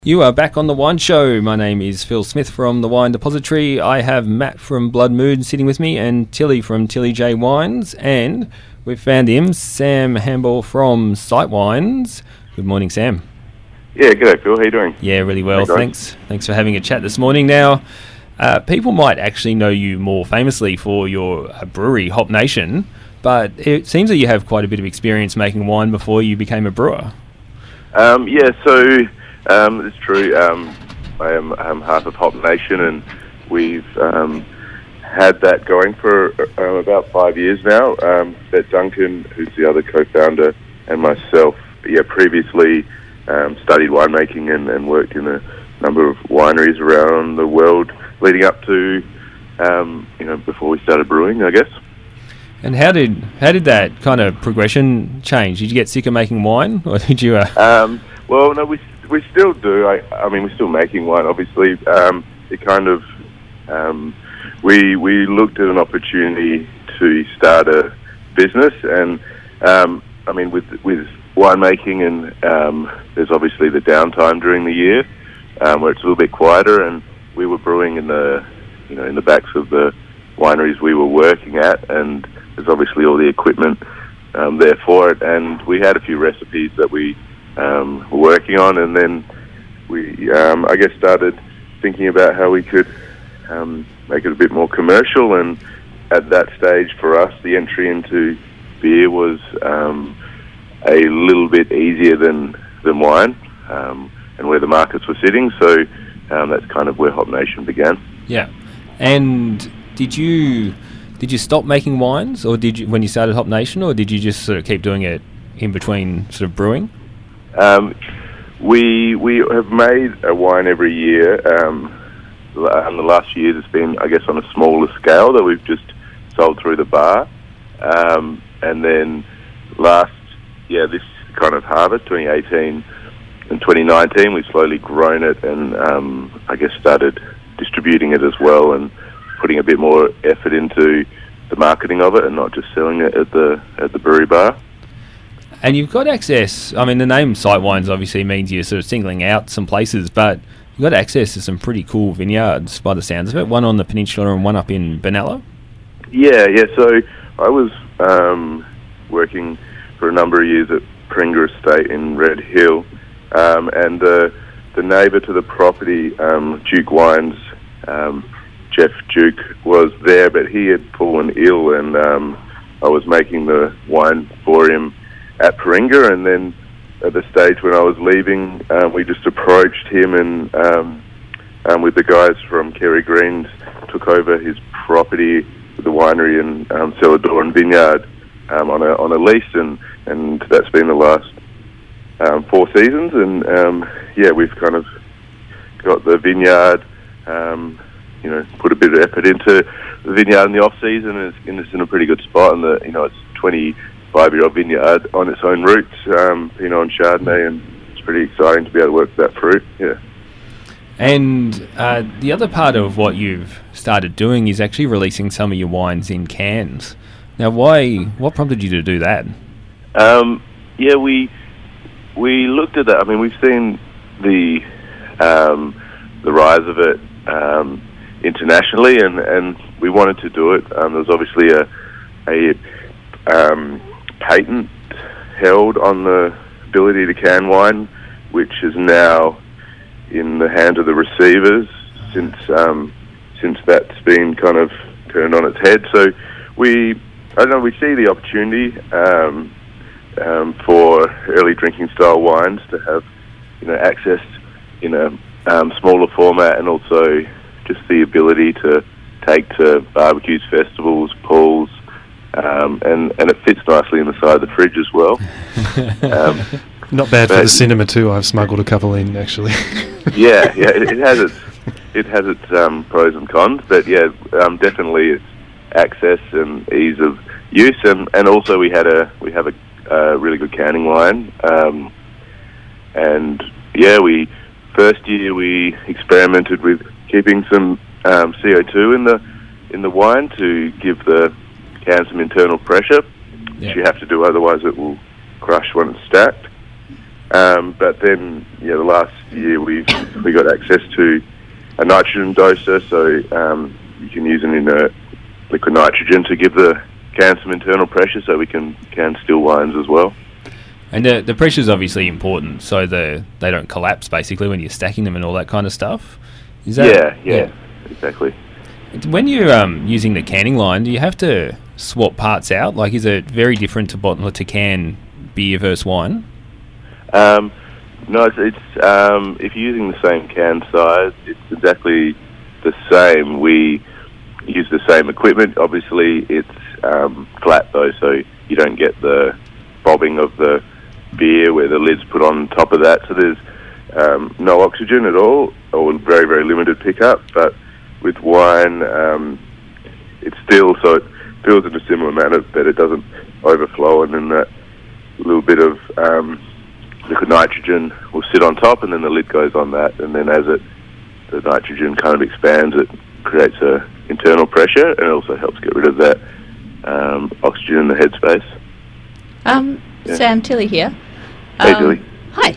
You are back on The Wine Show. My name is Phil Smith from The Wine Depository. I have Matt from Blood Mood sitting with me and Tilly from Tilly J Wines. And we've found him, Sam Hamball from Sight Wines. Good morning, Sam. Yeah, g'day Phil, how you doing? Yeah, really well, thanks. Thanks for having a chat this morning. Now, people might actually know you more famously for your brewery, Hop Nation, but it seems that you have quite a bit of experience making wine before you became a brewer. It's true. I am half of Hop Nation, and we've had that going for about 5 years now. Bette Duncan, who's the other co-founder, and myself, previously studied winemaking and worked in a number of wineries around the world, leading up to before we started brewing, I guess. And how did that kind of progression change? Did you get sick of making wine, or did you? Well, no, we still do. I mean, we're still making wine, obviously. It kind of, we looked at an opportunity to start a business, and with winemaking, and there's obviously the downtime during the year where it's a little bit quieter, and we were brewing in the backs of the wineries we were working at, and there's obviously all the equipment there for it, and we had a few recipes that we were working on, and then we, started thinking about how we could make it a bit more commercial. And at that stage, for us, the entry into beer was a little bit easier than wine, and where the markets were sitting. So that's kind of where Hop Nation began. Yeah, and did you stop making wines, or did you when you started Hop Nation, or did you just sort of keep doing it in between sort of brewing? We have made a wine every year. The last year it's been, I guess, on a smaller scale that we've just sold through the bar. And then this kind of harvest, 2018 and 2019, we've slowly grown it and started distributing it as well and putting a bit more effort into the marketing of it and not just selling it at the brewery bar. And you've got access, I mean, the name Sight Wines obviously means you're sort of singling out some places, but you've got access to some pretty cool vineyards by the sounds of it, one on the peninsula and one up in Benalla. Yeah, so I was working for a number of years at Paringa Estate in Red Hill, and the neighbour to the property, Duke Wines, Jeff Duke, was there, but he had fallen ill, and I was making the wine for him at Paringa, and then at the stage when I was leaving, we just approached him, and with the guys from Kerry Greens, took over his property, the winery and Cellar Door and Vineyard, on a lease, and that's been the last 4 seasons, and we've kind of got the vineyard, put a bit of effort into the vineyard in the off season, and it's in a pretty good spot, and it's 25-year-old vineyard on its own roots, Pinot and Chardonnay, and it's pretty exciting to be able to work that fruit. Yeah. And the other part of what you've started doing is actually releasing some of your wines in cans. Now, what prompted you to do that? We looked at that. I mean, we've seen the rise of it internationally, and we wanted to do it. There was obviously a patent held on the ability to can wine, which is now in the hands of the receivers since that's been kind of turned on its head. So we see the opportunity for early drinking style wines to have access in a smaller format, and also just the ability to take to barbecues, festivals, pools. And it fits nicely in the side of the fridge as well. Not bad for the cinema too. I've smuggled a couple in, actually. It has its pros and cons, but definitely its access and ease of use, and also we have a really good canning line, first year we experimented with keeping some CO2 in the wine to give the can some internal pressure, which you have to do, otherwise it will crush when it's stacked. But then, the last year we got access to a nitrogen doser, so you can use an inert liquid nitrogen to give the can some internal pressure, so we can still wines as well. And the pressure is obviously important, so they don't collapse basically when you're stacking them and all that kind of stuff. Is that? Yeah, exactly. When you're using the canning line, do you have to swap parts out? Like, is it very different to bottle to can beer versus wine? No, it's if you're using the same can size, it's exactly the same. We use the same equipment. Obviously, it's flat though, so you don't get the bobbing of the beer where the lid's put on top of that. So there's no oxygen at all, or very, very limited pickup. But with wine, it's still, so it fills in a similar manner, but it doesn't overflow, and then that little bit of liquid nitrogen will sit on top, and then the lid goes on that, and then as the nitrogen kind of expands, it creates a internal pressure, and it also helps get rid of that oxygen in the headspace. Sam, Tilly here. Hey, Tilly. Hi.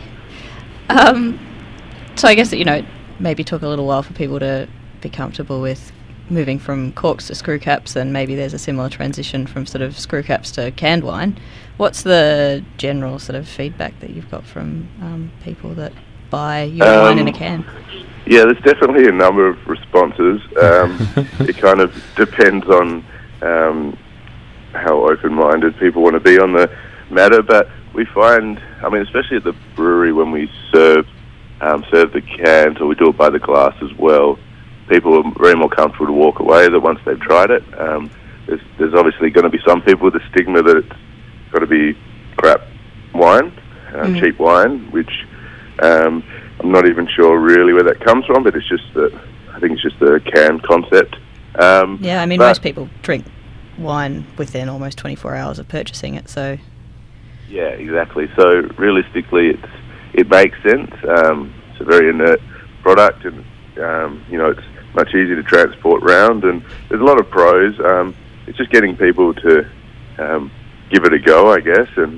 So I guess that, it maybe took a little while for people to be comfortable with moving from corks to screw caps, and maybe there's a similar transition from sort of screw caps to canned wine. What's the general sort of feedback that you've got from people that buy your wine in a can? Yeah, there's definitely a number of responses. It kind of depends on how open-minded people want to be on the matter, but we find, especially at the brewery when we serve the cans, or we do it by the glass as well, people are very more comfortable to walk away that once they've tried it. There's obviously going to be some people with a stigma that it's got to be crap wine, cheap wine, which I'm not even sure really where that comes from, but I think it's just the can concept. Most people drink wine within almost 24 hours of purchasing it, so... Yeah, exactly. So realistically, it makes sense. It's a very inert product, and it's much easier to transport around, and there's a lot of pros. It's just getting people to give it a go, I guess, and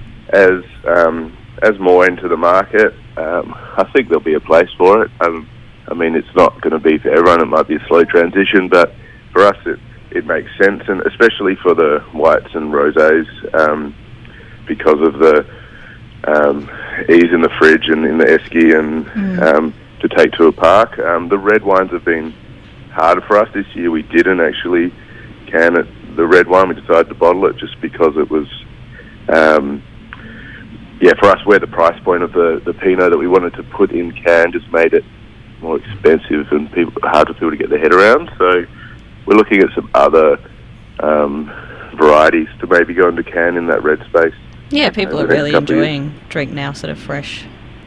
as more into the market, I think there'll be a place for it. It's not going to be for everyone. It might be a slow transition, but for us, it makes sense, and especially for the whites and rosés, because of the ease in the fridge and in the esky, and to take to a park. The red wines have been harder for us this year. We didn't actually can it. The red wine, we decided to bottle it just because it was, for us, where the price point of the Pinot that we wanted to put in can just made it more expensive and hard for people to get their head around. So we're looking at some other varieties to maybe go into can in that red space. Yeah, people are really enjoying drink now, sort of fresh,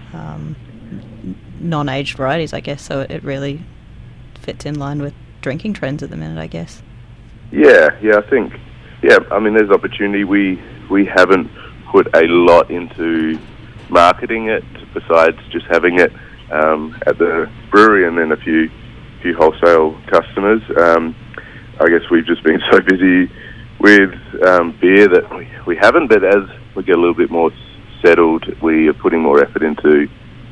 non-aged varieties, I guess, so it really fits in line with drinking trends at the minute, I guess. Yeah, I think, there's opportunity. We haven't put a lot into marketing it besides just having it at the brewery and then a few wholesale customers. I guess we've just been so busy with beer that we haven't, but as we get a little bit more settled, we are putting more effort into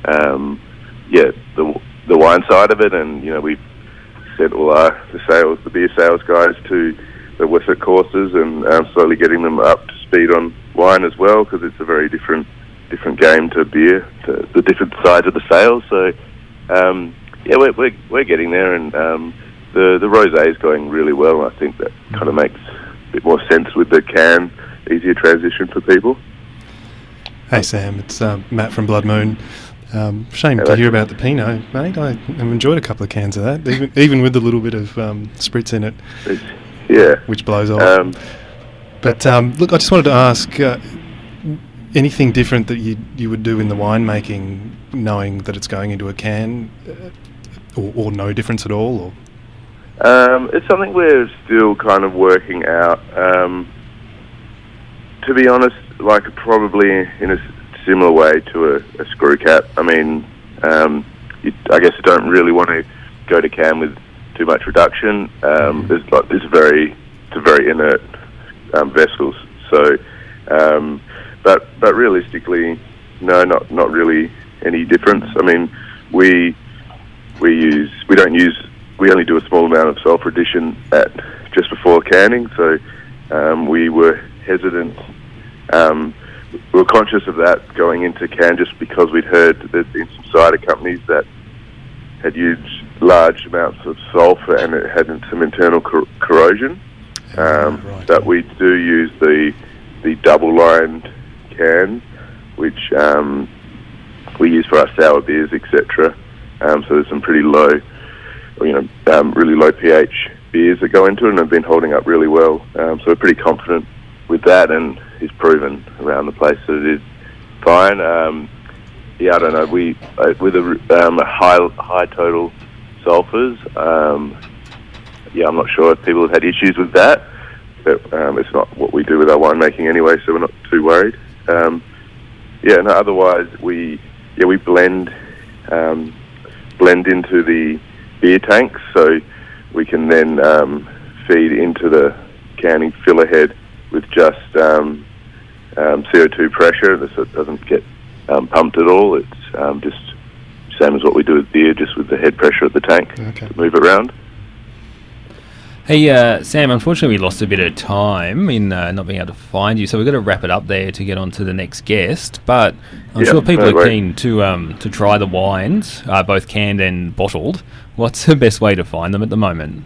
the wine side of it, and we've sent all the beer sales guys to the WSET courses, and slowly getting them up to speed on wine as well, because it's a very different game to beer, to the different sides of the sales. So we're getting there, and the rosé is going really well, and I think that kind of makes a bit more sense with the can, easier transition for people. Hey Sam, it's Matt from Blood Moon. Shame to hear about the Pinot, mate. I've enjoyed a couple of cans of that, even with a little bit of spritz in it. Yeah. Which blows off. But look, I just wanted to ask, anything different that you would do in the winemaking, knowing that it's going into a can, or no difference at all? Or? It's something we're still kind of working out. To be honest, probably in a similar way to a screw cap. I guess you don't really want to go to can with too much reduction. It's very inert vessels. So, but realistically, no, not really any difference. I mean, we only do a small amount of sulphur addition at just before canning, so we were hesitant. We were conscious of that going into can, just because we'd heard that there'd been some cider companies that had used large amounts of sulphur and it had some internal corrosion. Right. But we do use the double-lined cans, which we use for our sour beers, etc. So there's some pretty low, really low pH beers that go into it, and have been holding up really well. So we're pretty confident with that, and it's proven around the place that it is fine. I don't know. With a high total sulphurs, I'm not sure if people have had issues with that, but it's not what we do with our winemaking anyway, so we're not too worried. Otherwise we blend into the beer tanks, so we can then feed into the canning filler head with just CO2 pressure, so it doesn't get pumped at all. It's just same as what we do with beer, just with the head pressure of the tank to move it around. Hey, Sam, unfortunately we lost a bit of time in not being able to find you, so we've got to wrap it up there to get on to the next guest, but I'm sure people are keen to try the wines, both canned and bottled. What's the best way to find them at the moment?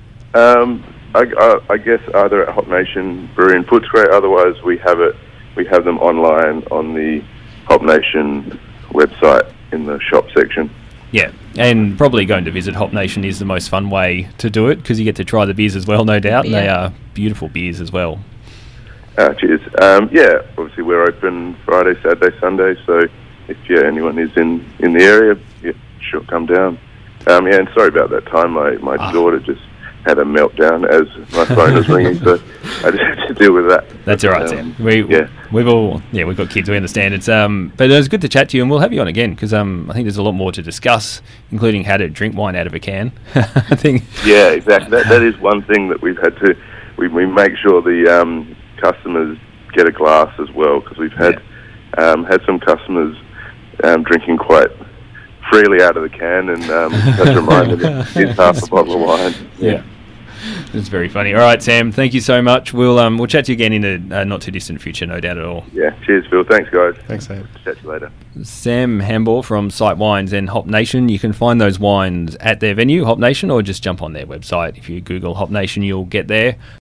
I guess either at Hop Nation Brewery in Footscray, otherwise we have them online on the Hop Nation website in the shop section. Yeah, and probably going to visit Hop Nation is the most fun way to do it, because you get to try the beers as well, no doubt, and they are beautiful beers as well. Cheers. Obviously we're open Friday, Saturday, Sunday, so if anyone is in the area, sure, come down. And sorry about that time. My daughter just had a meltdown as my phone was ringing, so I just had to deal with that. That's all right, Sam. We've got kids, we understand. It's but it was good to chat to you, and we'll have you on again, because I think there's a lot more to discuss, including how to drink wine out of a can. I think. Yeah, exactly. That is one thing that we've had to. We make sure the customers get a glass as well, because we've had some customers drinking quite freely out of the can, and just remind them it's half a bottle of wine. Yeah. It's very funny. All right, Sam, thank you so much. We'll chat to you again in a not too distant future, no doubt at all. Yeah, cheers, Phil. Thanks, guys. Thanks, Sam. Chat to you later. Sam Hambor from Sight Wines and Hop Nation. You can find those wines at their venue, Hop Nation, or just jump on their website. If you Google Hop Nation, you'll get there.